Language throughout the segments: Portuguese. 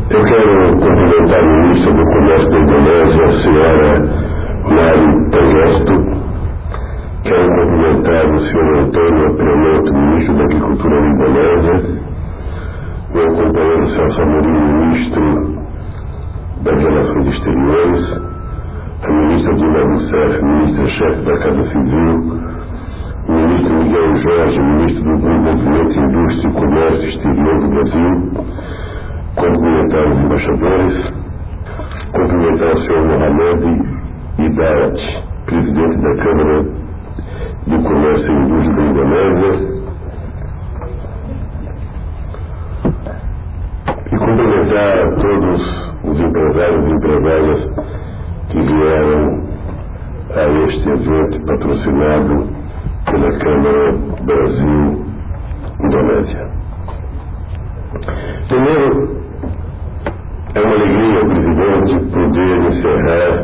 Eu quero cumprimentar a ministra do Comércio da Indonésia, a senhora Mari Pangestu. Quero cumprimentar o senhor Antônio Prenotto, ministro da Agricultura da Indonésia, meu companheiro Celso Amorim, ministro das Relações Exteriores, a ministra Dilma Rousseff, ministra-chefe da Casa Civil, o ministro Miguel Jorge, ministro do Desenvolvimento, Indústria e Comércio Exterior do Brasil, cumprimentar os embaixadores, cumprimentar o senhor Mohamed Hidayat, presidente da Câmara do Comércio e Indústria da Indonésia, e cumprimentar a todos os empresários e empresárias que vieram a este evento patrocinado pela Câmara Brasil-Indonésia. Primeiro, é uma alegria, presidente, poder encerrar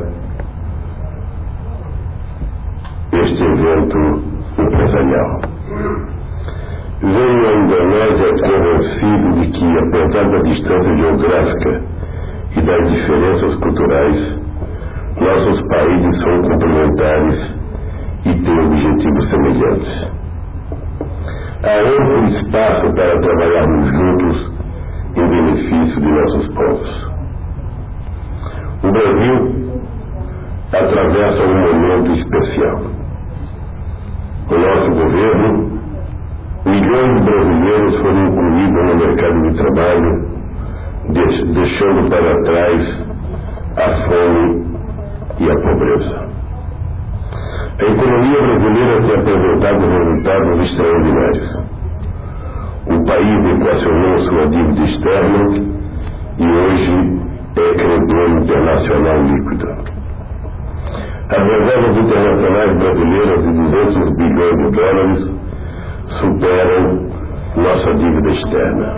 este evento empresarial. Venho à Indonésia convencido de que, apesar da distância geográfica e das diferenças culturais, nossos países são complementares e têm objetivos semelhantes. Há amplo espaço para trabalharmos juntos em benefício de nossos povos. O Brasil atravessa um momento especial. O nosso governo, milhões de brasileiros foram incluídos no mercado de trabalho, deixando para trás a fome e a pobreza. A economia brasileira tem apresentado resultados extraordinários. O país equacionou sua dívida externa e hoje é credor internacional líquido. As reservas internacionais brasileiras de 200 bilhões de dólares superam nossa dívida externa.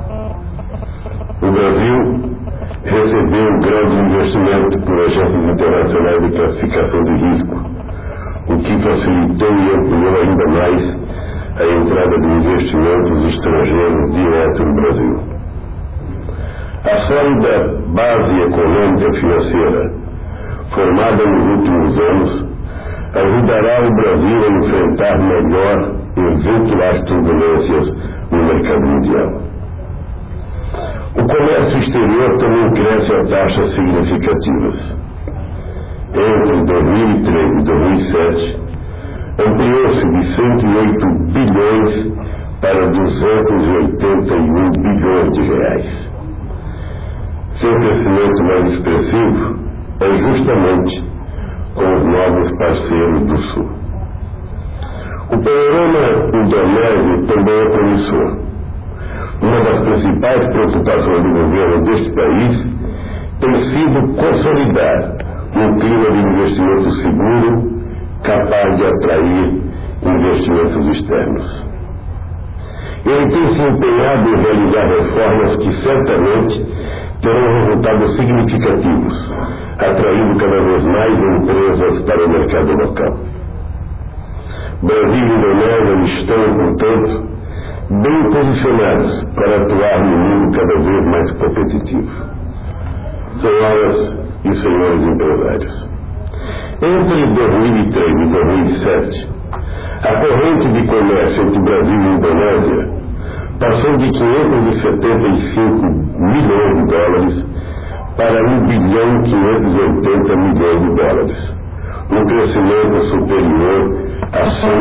O Brasil recebeu um grande investimento por agências internacionais de classificação de risco, o que facilitou e ampliou ainda mais a entrada de investimentos estrangeiros direto no Brasil. A sólida base econômica e financeira, formada nos últimos anos, ajudará o Brasil a enfrentar melhor eventuais turbulências no mercado mundial. O comércio exterior também cresce a taxas significativas. Entre 2003 e 2007, ampliou-se de 108 bilhões para 281 bilhões de reais. Seu crescimento mais expressivo é justamente com os novos parceiros do Sul. O panorama indonésio também é promissor. Uma das principais preocupações do governo deste país tem sido consolidar um clima de investimento seguro, capaz de atrair investimentos externos. Ele tem se empenhado em realizar reformas que certamente terão resultados significativos, atraindo cada vez mais empresas para o mercado local. Brasil e Indonésia estão, portanto, bem posicionados para atuar no mundo cada vez mais competitivo. Senhoras e senhores empresários, entre 2003 e 2007, a corrente de comércio entre Brasil e Indonésia passou de 575 milhões de dólares para 1 bilhão e 580 milhões de dólares, um crescimento superior a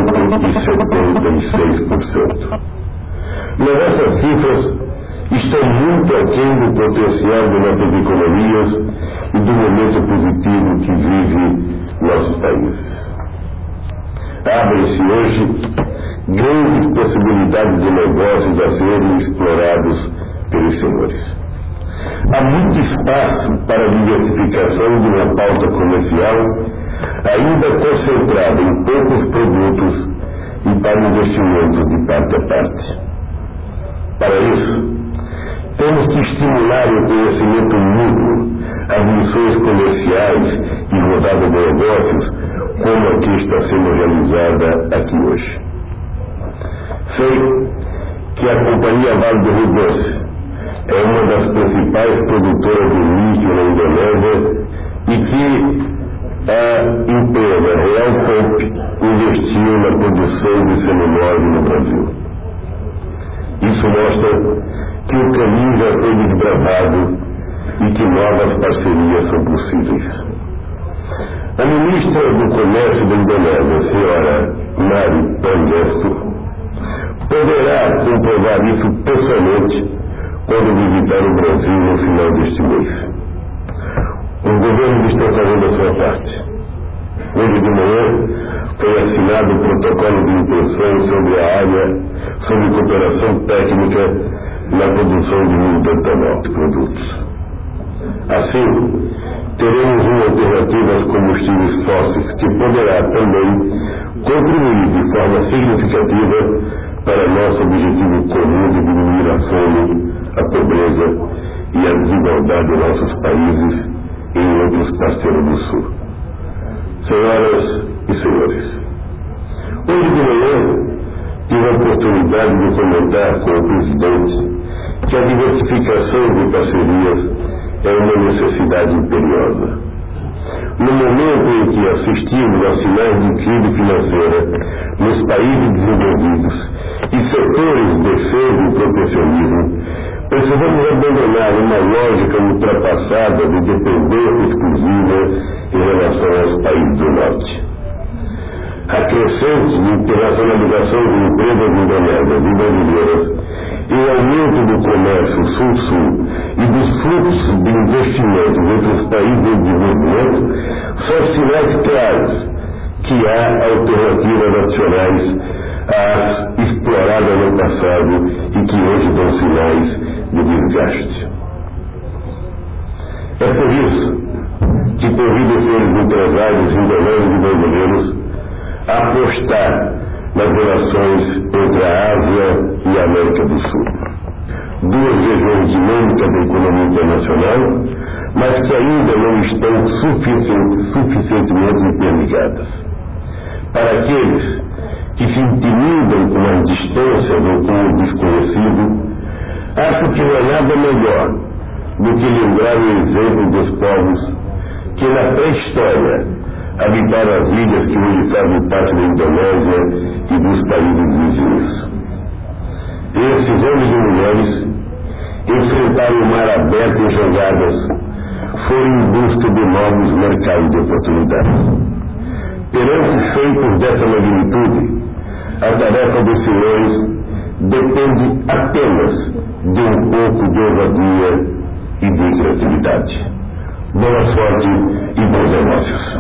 176%. Mas essas cifras estão muito aquém do potencial de nossas economias e do momento positivo que vive nossos países. Abrem-se hoje grandes possibilidades de negócios a serem explorados pelos senhores. Há muito espaço para a diversificação de uma pauta comercial ainda concentrada em poucos produtos e para investimentos de parte a parte. Para isso, temos que estimular o conhecimento mútuo, as missões comerciais e rodada de negócios, como a que está sendo realizada aqui hoje. Sei que a Companhia Vale do Rio Doce é uma das principais produtoras de lítio na Indonésia e que a empresa Real Corp investiu na produção de seminovos no Brasil. Isso mostra que o caminho já foi desbravado e que novas parcerias são possíveis. A ministra do Comércio da Indonésia, a senhora Mari Pangestu, poderá comprovar isso pessoalmente quando visitar o Brasil no final deste mês. Os governos estão fazendo a sua parte. Hoje de manhã foi assinado o protocolo de intenção sobre a área sobre cooperação técnica na produção de bioetanol de produtos. Assim, teremos uma alternativa aos combustíveis fósseis que poderá também contribuir de forma significativa para nosso objetivo comum de diminuir a fome, a pobreza e a desigualdade em nossos países e em outros parceiros do Sul. Senhoras e senhores, hoje de manhã tive a oportunidade de comentar com o presidente que a diversificação de parcerias é uma necessidade imperiosa. No momento em que assistimos a sinais de crise financeira nos países desenvolvidos e setores defendem o protecionismo, precisamos abandonar uma lógica ultrapassada de dependência exclusiva em relação aos países do Norte. A crescente internacionalização de empresas indonésias e brasileiras e o aumento do comércio sul-sul e dos fluxos de investimentos entre os países em desenvolvimento são sinais claros que há alternativas nacionais às exploradas no passado e que hoje dão sinais de desgaste. É por isso que convido os senhores empresários indonésios e brasileiros a apostar nas relações entre a Ásia e a América do Sul. Duas regiões dinâmicas da economia internacional, mas que ainda não estão suficientemente interligadas. Para aqueles que se intimidam com as distâncias ou com o desconhecido, acho que não há nada melhor do que lembrar o exemplo dos povos que na pré-história habitaram as ilhas que hoje fazem parte da Indonésia e dos países vizinhos. Esses homens e mulheres enfrentaram o mar aberto em jogadas, foram em busca de novos mercados de oportunidades. Perante feitos dessa magnitude, a tarefa dos senhores depende apenas de um pouco de ousadia e de criatividade. Boa sorte e bons negócios.